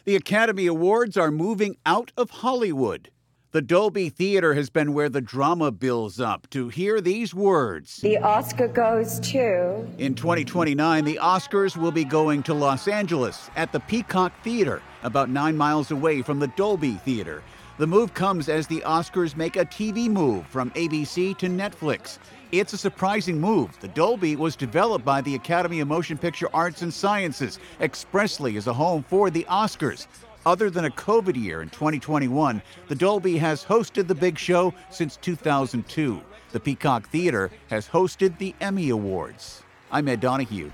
The Academy Awards are moving out of Hollywood. The Dolby Theater has been where the drama builds up to hear these words. The Oscar goes to... In 2029, the Oscars will be going to Los Angeles at the Peacock Theater, about 9 miles away from the Dolby Theater. The move comes as the Oscars make a TV move from ABC to Netflix. It's a surprising move. The Dolby was developed by the Academy of Motion Picture Arts and Sciences expressly as a home for the Oscars. Other than a COVID year in 2021, the Dolby has hosted the big show since 2002. The Peacock Theater has hosted the Emmy Awards. I'm Ed Donahue.